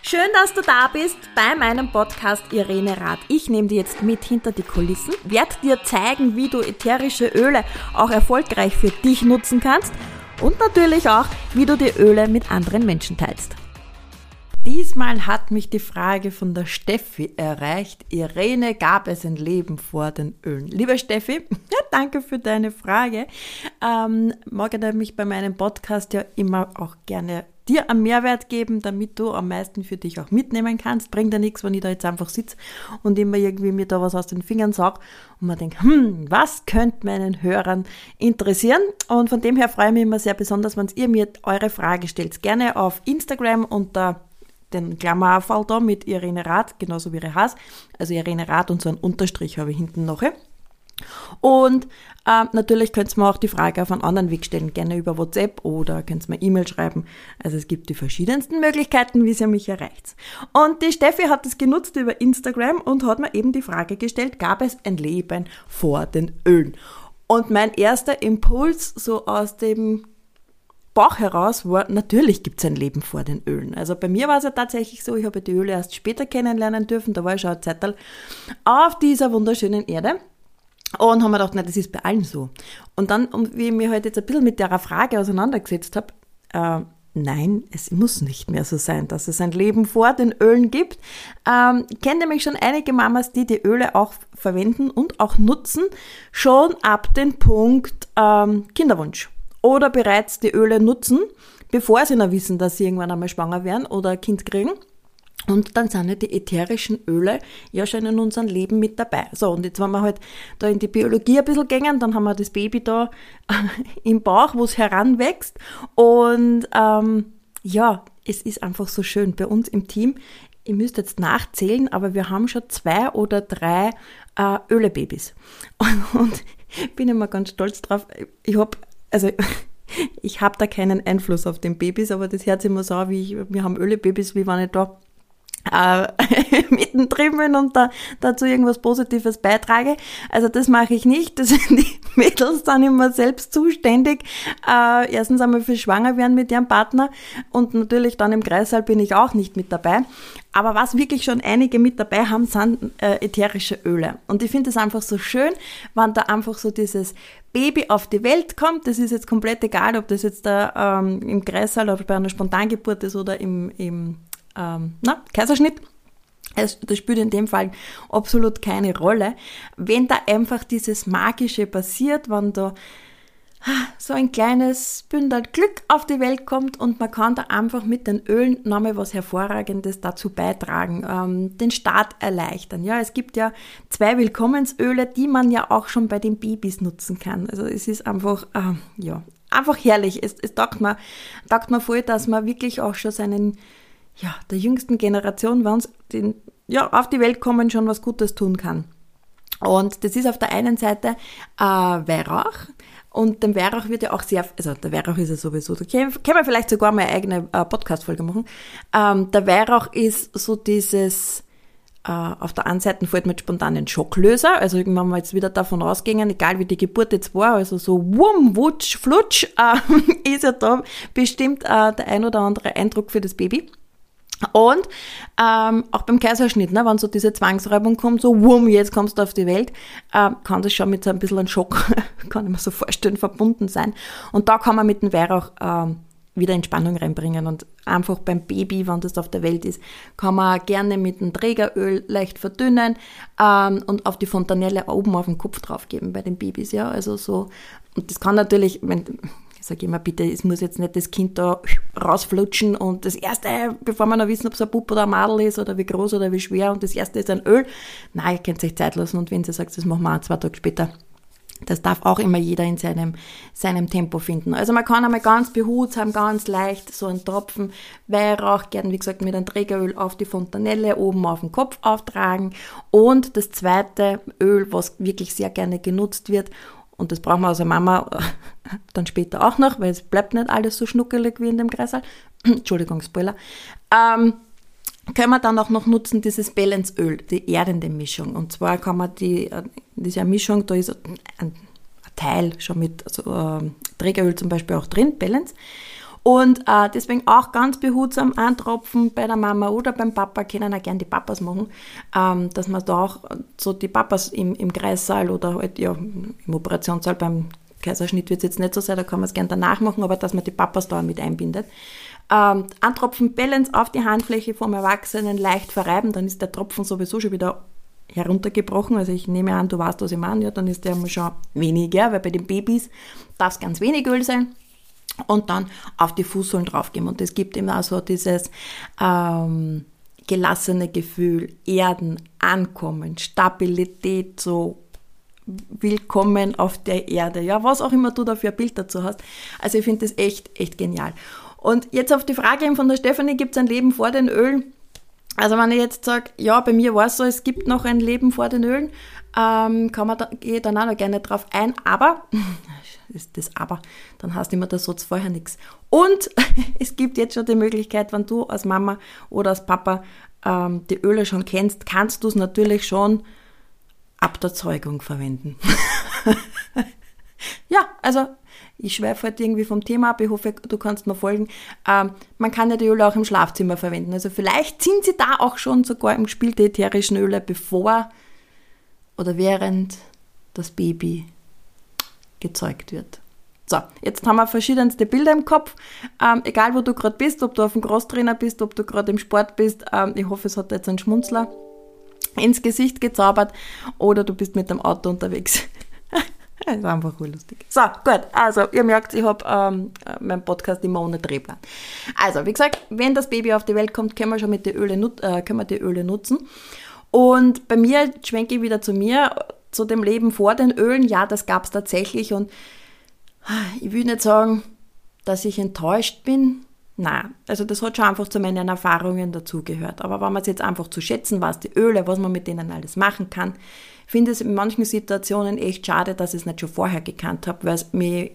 Schön, dass du da bist bei meinem Podcast Irene Rath. Ich nehme dir jetzt mit hinter die Kulissen, werde dir zeigen, wie du ätherische Öle auch erfolgreich für dich nutzen kannst und natürlich auch, wie du die Öle mit anderen Menschen teilst. Diesmal hat mich die Frage von der Steffi erreicht. Irene, gab es ein Leben vor den Ölen? Liebe Steffi, danke für deine Frage. Mag ich mich bei meinem Podcast ja immer auch gerne dir einen Mehrwert geben, damit du am meisten für dich auch mitnehmen kannst. Bringt ja nichts, wenn ich da jetzt einfach sitze und immer irgendwie mir da was aus den Fingern saug und man denkt, was könnte meinen Hörern interessieren? Und von dem her freue ich mich immer sehr besonders, wenn ihr mir eure Frage stellt. Gerne auf Instagram unter den Klammerfall da mit Irene Rath, genauso wie ihre heißt. Also Irene Rath und so ein Unterstrich habe ich hinten noch. Und natürlich könnt ihr mir auch die Frage auf einen anderen Weg stellen, gerne über WhatsApp oder könnt ihr mir E-Mail schreiben. Also es gibt die verschiedensten Möglichkeiten, wie ihr mich erreicht. Und die Steffi hat es genutzt über Instagram und hat mir eben die Frage gestellt, gab es ein Leben vor den Ölen? Und mein erster Impuls so aus dem Bauch heraus war, natürlich gibt es ein Leben vor den Ölen. Also bei mir war es ja tatsächlich so, ich habe die Öle erst später kennenlernen dürfen, da war ich schon eine Zeit auf dieser wunderschönen Erde und haben mir gedacht, nein, das ist bei allen so. Und dann, wie ich mich halt jetzt ein bisschen mit der Frage auseinandergesetzt habe, nein, es muss nicht mehr so sein, dass es ein Leben vor den Ölen gibt. Ich kenne nämlich schon einige Mamas, die die Öle auch verwenden und auch nutzen, schon ab dem Punkt Kinderwunsch. Oder bereits die Öle nutzen, bevor sie noch wissen, dass sie irgendwann einmal schwanger werden oder ein Kind kriegen. Und dann sind ja die ätherischen Öle ja schon in unserem Leben mit dabei. So, und jetzt, wenn wir halt da in die Biologie ein bisschen gehen, dann haben wir das Baby da im Bauch, wo es heranwächst. Und es ist einfach so schön. Bei uns im Team, ihr müsst jetzt nachzählen, aber wir haben schon 2 oder 3 Ölebabys. Und bin immer ganz stolz drauf. Ich habe da keinen Einfluss auf den Babys, aber das hört sich immer so an, wir haben Ölebabys, wie wenn ich da mittendrin bin und dazu irgendwas Positives beitrage. Also das mache ich nicht. Die Mädels sind immer selbst zuständig. Erstens einmal für Schwangerwerden mit ihrem Partner und natürlich dann im Kreißsaal bin ich auch nicht mit dabei. Aber was wirklich schon einige mit dabei haben, sind ätherische Öle. Und ich finde es einfach so schön, wenn da einfach so dieses Baby auf die Welt kommt. Das ist jetzt komplett egal, ob das jetzt da im Kreißsaal oder bei einer Spontangeburt ist oder im Kaiserschnitt. Das spielt in dem Fall absolut keine Rolle. Wenn da einfach dieses Magische passiert, wenn da so ein kleines Bündel Glück auf die Welt kommt und man kann da einfach mit den Ölen nochmal was Hervorragendes dazu beitragen, den Start erleichtern. Ja, es gibt ja 2 Willkommensöle, die man ja auch schon bei den Babys nutzen kann. Also es ist einfach, einfach herrlich. Es taugt mir voll, dass man wirklich auch schon der jüngsten Generation, wenn sie auf die Welt kommen, schon was Gutes tun kann. Und das ist auf der einen Seite Weihrauch. Und dem Weihrauch wird ja auch der Weihrauch ist ja sowieso, da können wir vielleicht sogar mal eine eigene Podcast-Folge machen. Der Weihrauch ist so dieses, auf der einen Seite fällt mit spontanen Schocklöser, also wenn wir jetzt wieder davon ausgehen, egal wie die Geburt jetzt war, also so wumm, wutsch, flutsch, ist ja da bestimmt der ein oder andere Eindruck für das Baby. Und auch beim Kaiserschnitt, wenn so diese Zwangsräumung kommt, so wumm, jetzt kommst du auf die Welt, kann das schon mit so ein bisschen einem Schock, kann ich mir so vorstellen, verbunden sein. Und da kann man mit dem Weihrauch wieder Entspannung reinbringen und einfach beim Baby, wenn das auf der Welt ist, kann man gerne mit dem Trägeröl leicht verdünnen und auf die Fontanelle oben auf den Kopf draufgeben bei den Babys, ja, also so. Und das kann natürlich, ich sage immer, bitte, es muss jetzt nicht das Kind da rausflutschen und das Erste, bevor wir noch wissen, ob es ein Bub oder ein Madel ist oder wie groß oder wie schwer und das Erste ist ein Öl. Nein, ihr könnt euch Zeit lassen und wenn sie sagt, das machen wir auch 2 Tage später. Das darf auch immer jeder in seinem Tempo finden. Also man kann einmal ganz behutsam, ganz leicht so einen Tropfen Weihrauch, gern wie gesagt mit einem Trägeröl auf die Fontanelle oben auf den Kopf auftragen. Und das zweite Öl, was wirklich sehr gerne genutzt wird, und das brauchen wir als Mama dann später auch noch, weil es bleibt nicht alles so schnuckelig wie in dem Kreißsaal. Entschuldigung, Spoiler. Können wir dann auch noch nutzen, dieses Balanceöl, die erdende Mischung. Und zwar kann man diese Mischung, da ist ein Teil schon mit Trägeröl zum Beispiel auch drin, Balance. Und deswegen auch ganz behutsam antropfen bei der Mama oder beim Papa, können auch gerne die Papas machen, dass man da auch so die Papas im Kreissaal oder halt ja im Operationssaal, beim Kaiserschnitt wird es jetzt nicht so sein, da kann man es gerne danach machen, aber dass man die Papas da mit einbindet. Antropfen Balance auf die Handfläche vom Erwachsenen, leicht verreiben, dann ist der Tropfen sowieso schon wieder heruntergebrochen. Also ich nehme an, du weißt, was ich meine, ja, dann ist der schon weniger, weil bei den Babys darf es ganz wenig Öl sein. Und dann auf die Fußsohlen draufgeben. Und es gibt eben auch so dieses gelassene Gefühl, Erden, Ankommen, Stabilität, so willkommen auf der Erde. Ja, was auch immer du da für ein Bild dazu hast. Also ich finde das echt genial. Und jetzt auf die Frage eben von der Stefanie, gibt es ein Leben vor den Ölen? Also wenn ich jetzt sage, ja, bei mir war es so, es gibt noch ein Leben vor den Ölen, gehe ich dann auch noch gerne drauf ein, aber, ist das aber, dann heißt immer der Satz vorher nichts. Und es gibt jetzt schon die Möglichkeit, wenn du als Mama oder als Papa die Öle schon kennst, kannst du es natürlich schon ab der Zeugung verwenden. Ja, also ich schweife halt irgendwie vom Thema ab, ich hoffe, du kannst mir folgen. Man kann ja die Öle auch im Schlafzimmer verwenden. Also vielleicht sind sie da auch schon sogar im Spiel der ätherischen Öle, bevor oder während das Baby gezeugt wird. So, jetzt haben wir verschiedenste Bilder im Kopf. Egal, wo du gerade bist, ob du auf dem Crosstrainer bist, ob du gerade im Sport bist, ich hoffe, es hat jetzt einen Schmunzler ins Gesicht gezaubert oder du bist mit dem Auto unterwegs. Das ist einfach lustig. So, gut, also ihr merkt, ich habe meinen Podcast immer ohne Drehplan. Also, wie gesagt, wenn das Baby auf die Welt kommt, können wir schon mit die Öle nutzen. Und bei mir schwenke ich wieder zu mir, zu dem Leben vor den Ölen. Ja, das gab es tatsächlich und ich will nicht sagen, dass ich enttäuscht bin. Nein, also das hat schon einfach zu meinen Erfahrungen dazugehört. Aber wenn man es jetzt einfach zu schätzen weiß, die Öle, was man mit denen alles machen kann, finde ich es in manchen Situationen echt schade, dass ich es nicht schon vorher gekannt habe, weil es mir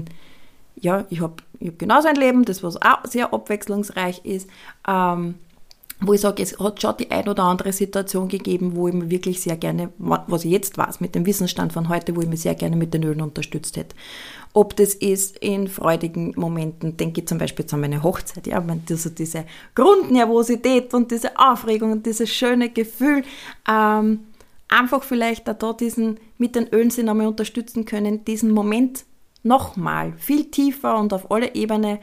ich habe genauso ein Leben, das was auch sehr abwechslungsreich ist, wo ich sage, es hat schon die ein oder andere Situation gegeben, wo ich mir wirklich sehr gerne, was ich jetzt weiß, mit dem Wissensstand von heute, wo ich mich sehr gerne mit den Ölen unterstützt hätte. Ob das ist in freudigen Momenten, denke ich zum Beispiel an meine Hochzeit, ja, also diese Grundnervosität und diese Aufregung und dieses schöne Gefühl, einfach vielleicht auch da mit den Ölen sie nochmal unterstützen können, diesen Moment nochmal viel tiefer und auf alle Ebene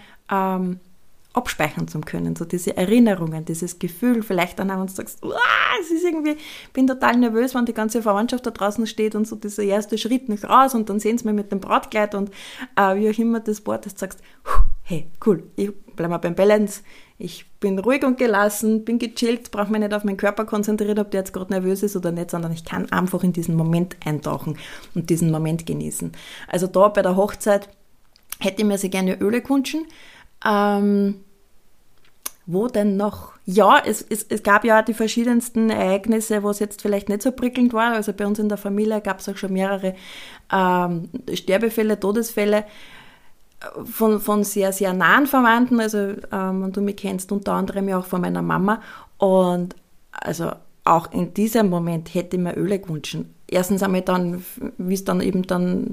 abspeichern zu können, so diese Erinnerungen, dieses Gefühl, vielleicht dann auch, wenn du sagst, es ist irgendwie, ich bin total nervös, wenn die ganze Verwandtschaft da draußen steht und so dieser erste Schritt nicht raus und dann sehen sie mich mit dem Brautkleid und wie auch immer das Wort, das sagst, hey, cool, ich bleibe mal beim Balance, ich bin ruhig und gelassen, bin gechillt, brauche mich nicht auf meinen Körper konzentrieren, ob der jetzt gerade nervös ist oder nicht, sondern ich kann einfach in diesen Moment eintauchen und diesen Moment genießen. Also da bei der Hochzeit hätte ich mir sehr gerne Öle gewünscht. Wo denn noch? Ja, es gab ja die verschiedensten Ereignisse, wo es jetzt vielleicht nicht so prickelnd war. Also bei uns in der Familie gab es auch schon mehrere Sterbefälle, Todesfälle von sehr, sehr nahen Verwandten. Also wenn du mich kennst, unter anderem ja auch von meiner Mama. Und also auch in diesem Moment hätte ich mir Öle gewünscht. Erstens einmal dann, wie es dann eben dann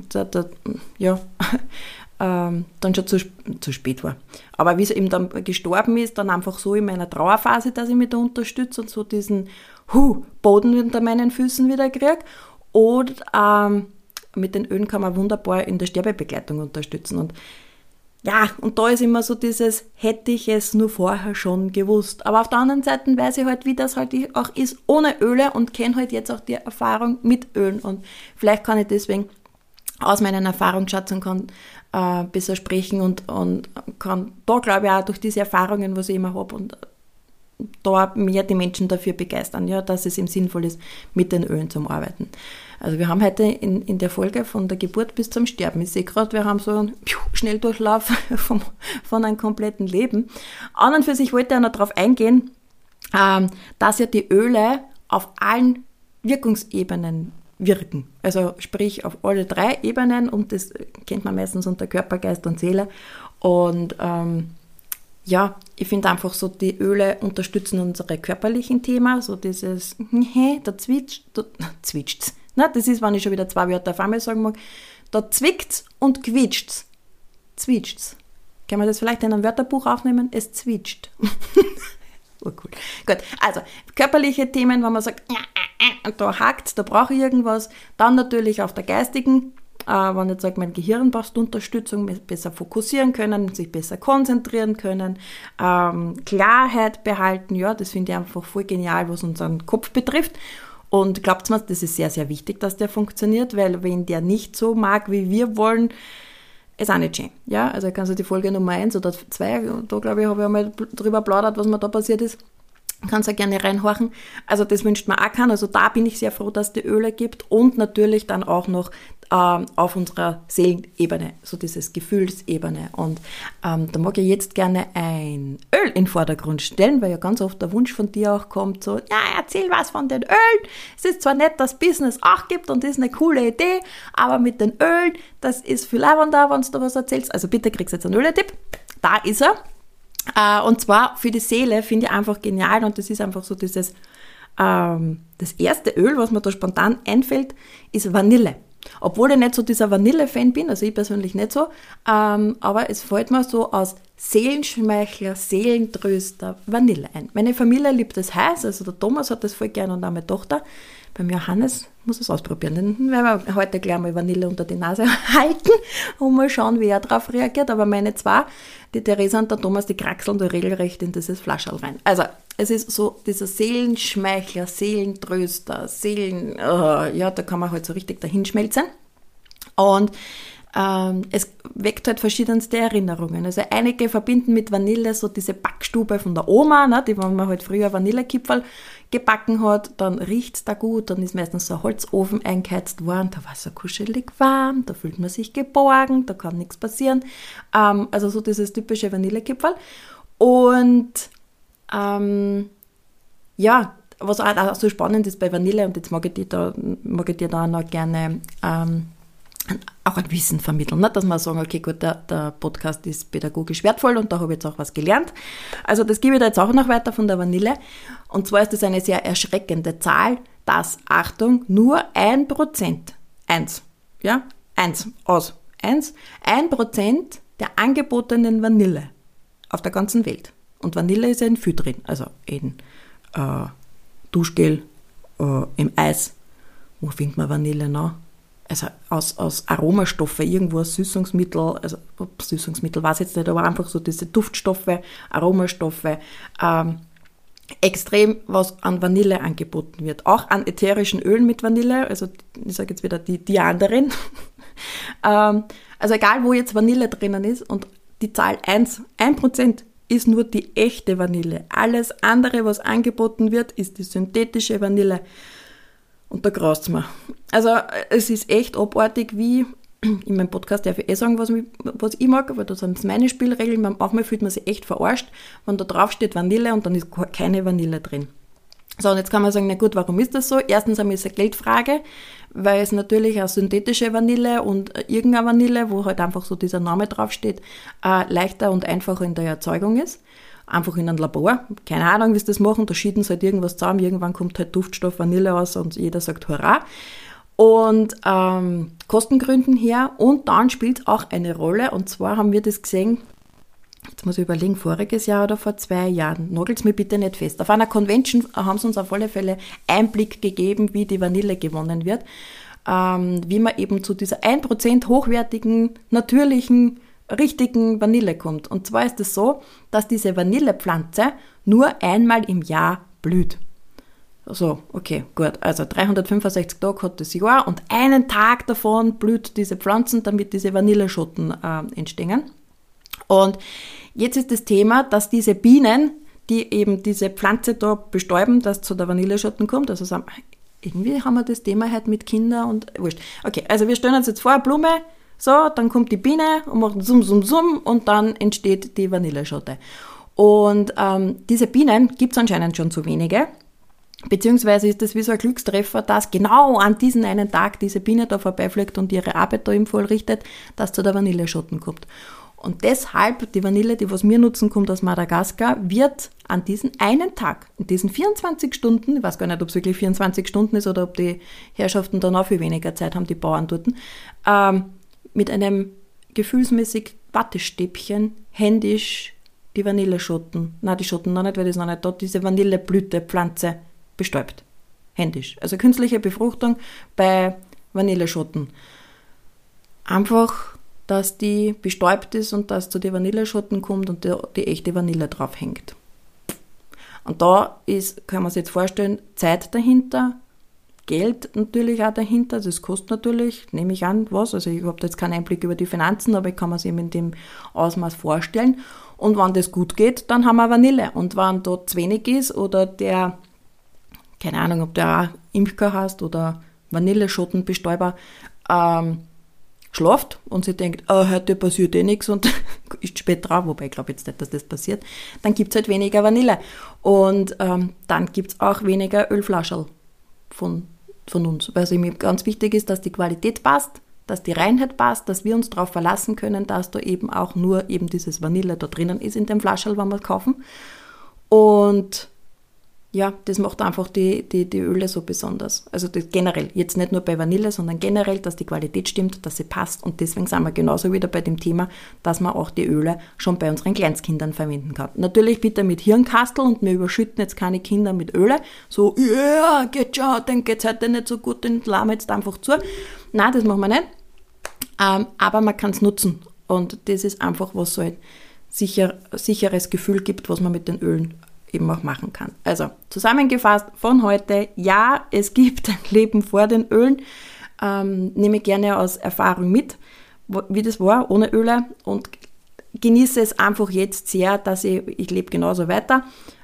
schon zu spät war. Aber wie es eben dann gestorben ist, dann einfach so in meiner Trauerphase, dass ich mich da unterstütze und so diesen Boden unter meinen Füßen wieder kriege. Oder mit den Ölen kann man wunderbar in der Sterbebegleitung unterstützen. Und ja, und da ist immer so dieses, hätte ich es nur vorher schon gewusst. Aber auf der anderen Seite weiß ich halt, wie das halt auch ist ohne Öle und kenne halt jetzt auch die Erfahrung mit Ölen. Und vielleicht kann ich deswegen aus meinen Erfahrungsschatz und kann besser sprechen und kann da, glaube ich, auch durch diese Erfahrungen, was ich immer habe, und da mehr die Menschen dafür begeistern, ja, dass es ihm sinnvoll ist, mit den Ölen zu arbeiten. Also wir haben heute in der Folge von der Geburt bis zum Sterben, ich sehe gerade, wir haben so einen Schnelldurchlauf von einem kompletten Leben. An und für sich wollte ich auch noch darauf eingehen, dass ja die Öle auf allen Wirkungsebenen wirken. Also sprich auf alle 3 Ebenen, und das kennt man meistens unter Körper, Geist und Seele. Und ich finde einfach so, die Öle unterstützen unsere körperlichen Themen, so dieses, da zwitscht's. Na, das ist, wenn ich schon wieder 2 Wörter auf einmal sagen mag, da zwickt's und quietscht's. Zwitscht's. Können wir das vielleicht in einem Wörterbuch aufnehmen? Es zwitscht. Oh, cool. Gut, also körperliche Themen, wenn man sagt, da hakt's, da brauche ich irgendwas. Dann natürlich auf der geistigen, wenn ich sage, mein Gehirn braucht Unterstützung, besser fokussieren können, sich besser konzentrieren können, Klarheit behalten, ja, das finde ich einfach voll genial, was unseren Kopf betrifft. Und glaubt mir, das ist sehr, sehr wichtig, dass der funktioniert, weil wenn der nicht so mag, wie wir wollen, ist auch nicht schön. Ja, also kannst du die Folge Nummer 1 oder 2, da glaube ich, habe ich einmal drüber plaudert, was mir da passiert ist. Kannst du gerne reinhorchen. Also das wünscht mir auch keiner. Also da bin ich sehr froh, dass es die Öle gibt und natürlich dann auch noch auf unserer Seelenebene, so dieses Gefühlsebene. Und da mag ich jetzt gerne ein Öl in den Vordergrund stellen, weil ja ganz oft der Wunsch von dir auch kommt, so, ja, erzähl was von den Ölen. Es ist zwar nett, dass es Business auch gibt und das ist eine coole Idee, aber mit den Ölen, das ist viel leibender, wenn du da was erzählst. Also bitte kriegst du jetzt einen Öletipp. Da ist er. Und zwar für die Seele finde ich einfach genial und das ist einfach so dieses, das erste Öl, was mir da spontan einfällt, ist Vanille. Obwohl ich nicht so dieser Vanille-Fan bin, also ich persönlich nicht so, aber es fällt mir so aus Seelenschmeichler, Seelentröster, Vanille ein. Meine Familie liebt das heiß, also der Thomas hat das voll gern und auch meine Tochter. Beim Johannes muss es ausprobieren, den werden wir heute gleich mal Vanille unter die Nase halten und mal schauen, wie er darauf reagiert. Aber meine zwei, die Theresa und der Thomas, die kraxeln da regelrecht in dieses Flascherl rein. Also es ist so dieser Seelenschmeichler, Seelentröster, ja, da kann man halt so richtig dahinschmelzen. Und es weckt halt verschiedenste Erinnerungen. Also einige verbinden mit Vanille so diese Backstube von der Oma, ne, die, wenn man halt früher Vanillekipferl gebacken hat, dann riecht's da gut, dann ist meistens so ein Holzofen eingeheizt worden, da war es so kuschelig warm, da fühlt man sich geborgen, da kann nichts passieren. Also so dieses typische Vanillekipferl. Und ja, was auch so spannend ist bei Vanille, und jetzt mag ich dir da noch gerne auch ein Wissen vermitteln, nicht? Dass wir sagen, okay, gut, der Podcast ist pädagogisch wertvoll und da habe ich jetzt auch was gelernt. Also das gebe ich da jetzt auch noch weiter von der Vanille. Und zwar ist das eine sehr erschreckende Zahl, dass, Achtung, nur 1% der angebotenen Vanille auf der ganzen Welt. Und Vanille ist ja in viel drin, also in Duschgel, im Eis. Wo findet man Vanille noch? Also aus Aromastoffen, irgendwo aus Süßungsmittel, also Süßungsmittel weiß ich jetzt nicht, aber einfach so diese Duftstoffe, Aromastoffe, extrem was an Vanille angeboten wird. Auch an ätherischen Ölen mit Vanille, also ich sage jetzt wieder die anderen. Also egal, wo jetzt Vanille drinnen ist und die Zahl 1% ist nur die echte Vanille. Alles andere, was angeboten wird, ist die synthetische Vanille. Und da graust es mir. Also es ist echt abartig, wie in meinem Podcast darf ich sagen, was ich mag, weil das sind meine Spielregeln. Manchmal fühlt man sich echt verarscht, wenn da drauf steht Vanille und dann ist keine Vanille drin. So, und jetzt kann man sagen, na gut, warum ist das so? Erstens einmal ist es eine Geldfrage, weil es natürlich auch synthetische Vanille und irgendeine Vanille, wo halt einfach so dieser Name draufsteht, leichter und einfacher in der Erzeugung ist. Einfach in einem Labor. Keine Ahnung, wie sie das machen. Da schieden sie halt irgendwas zusammen. Irgendwann kommt halt Duftstoff Vanille raus und jeder sagt Hurra. Und Kostengründen her. Und dann spielt es auch eine Rolle. Und zwar haben wir das gesehen, jetzt muss ich überlegen, voriges Jahr oder vor 2 Jahren. Nagelt's mir bitte nicht fest. Auf einer Convention haben sie uns auf alle Fälle Einblick gegeben, wie die Vanille gewonnen wird. Wie man eben zu dieser 1% hochwertigen, natürlichen, richtigen Vanille kommt. Und zwar ist es so, dass diese Vanillepflanze nur einmal im Jahr blüht. So, okay, gut. Also 365 Tage hat das Jahr und einen Tag davon blüht diese Pflanzen, damit diese Vanilleschoten entstehen. Und jetzt ist das Thema, dass diese Bienen, die eben diese Pflanze da bestäuben, dass zu der Vanilleschoten kommt, also sagen, irgendwie haben wir das Thema halt mit Kindern und wurscht. Okay, also wir stellen uns jetzt vor, eine Blume, so, dann kommt die Biene und macht Summ, Summ, Summ und dann entsteht die Vanilleschote. Und diese Bienen gibt es anscheinend schon zu wenige, beziehungsweise ist das wie so ein Glückstreffer, dass genau an diesen einen Tag diese Biene da vorbeifliegt und ihre Arbeit da im Voll richtet, dass zu der Vanilleschoten kommt. Und deshalb, die Vanille, die was wir nutzen, kommt aus Madagaskar, wird an diesen einen Tag, in diesen 24 Stunden, ich weiß gar nicht, ob es wirklich 24 Stunden ist oder ob die Herrschaften dann auch viel weniger Zeit haben, die Bauern dort, mit einem gefühlsmäßig Wattestäbchen händisch die Vanilleschoten, die Schoten noch nicht, weil das noch nicht da, diese Vanilleblütepflanze bestäubt. Händisch. Also künstliche Befruchtung bei Vanilleschoten. Einfach, dass die bestäubt ist und dass zu den Vanilleschoten kommt und die echte Vanille drauf hängt. Und da kann man sich jetzt vorstellen, Zeit dahinter, Geld natürlich auch dahinter, das kostet natürlich, nehme ich an, was, also ich habe da jetzt keinen Einblick über die Finanzen, aber ich kann mir es eben in dem Ausmaß vorstellen. Und wenn das gut geht, dann haben wir Vanille. Und wenn da zu wenig ist oder der, keine Ahnung, ob der auch Imker heißt oder Vanilleschotenbestäuber, schlaft und sie denkt, heute passiert nichts und ist spät drauf, wobei ich glaube jetzt nicht, dass das passiert, dann gibt es halt weniger Vanille. Und dann gibt es auch weniger Ölflascherl von uns. Weil es mir ganz wichtig ist, dass die Qualität passt, dass die Reinheit passt, dass wir uns darauf verlassen können, dass da eben auch nur eben dieses Vanille da drinnen ist in dem Flascherl, wenn wir es kaufen. Und ja, das macht einfach die Öle so besonders. Also das generell, jetzt nicht nur bei Vanille, sondern generell, dass die Qualität stimmt, dass sie passt. Und deswegen sind wir genauso wieder bei dem Thema, dass man auch die Öle schon bei unseren Kleinstkindern verwenden kann. Natürlich bitte mit Hirnkastel und wir überschütten jetzt keine Kinder mit Öle. So, ja, geht schon, dem geht's heute nicht so gut, den lahmen wir jetzt einfach zu. Nein, das machen wir nicht. Aber man kann es nutzen. Und das ist einfach, was so ein sicheres Gefühl gibt, was man mit den Ölen eben auch machen kann. Also zusammengefasst von heute, ja, es gibt ein Leben vor den Ölen. Nehme gerne aus Erfahrung mit, wie das war ohne Öle und genieße es einfach jetzt sehr, dass ich lebe genauso weiter.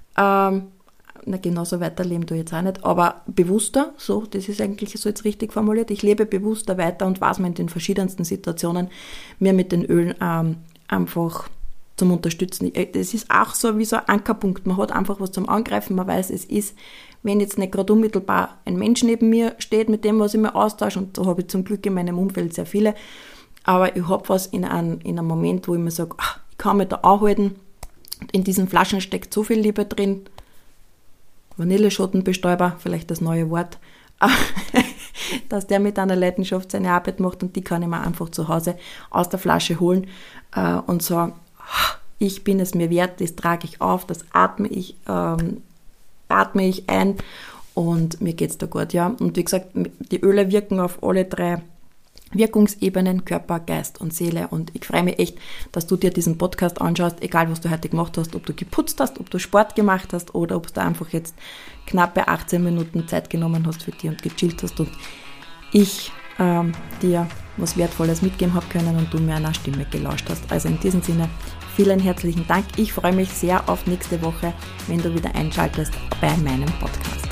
Genauso weiterleben tue ich jetzt auch nicht, aber bewusster, so, das ist eigentlich so jetzt richtig formuliert, ich lebe bewusster weiter und weiß mir in den verschiedensten Situationen mir mit den Ölen einfach zum Unterstützen. Das ist auch so wie so ein Ankerpunkt. Man hat einfach was zum Angreifen. Man weiß, es ist, wenn jetzt nicht gerade unmittelbar ein Mensch neben mir steht, mit dem, was ich mir austausche, und da habe ich zum Glück in meinem Umfeld sehr viele, aber ich habe was in einem Moment, wo ich mir sage, ich kann mich da anhalten. In diesen Flaschen steckt so viel Liebe drin. Vanilleschotenbestäuber, vielleicht das neue Wort, dass der mit einer Leidenschaft seine Arbeit macht und die kann ich mir einfach zu Hause aus der Flasche holen und sagen, ich bin es mir wert, das trage ich auf, das atme ich ein und mir geht's da gut, ja. Und wie gesagt, die Öle wirken auf alle 3 Wirkungsebenen, Körper, Geist und Seele und ich freue mich echt, dass du dir diesen Podcast anschaust, egal was du heute gemacht hast, ob du geputzt hast, ob du Sport gemacht hast oder ob du einfach jetzt knappe 18 Minuten Zeit genommen hast für dich und gechillt hast und ich dir was Wertvolles mitgeben habe können und du mir einer Stimme gelauscht hast. Also in diesem Sinne, vielen herzlichen Dank. Ich freue mich sehr auf nächste Woche, wenn du wieder einschaltest bei meinem Podcast.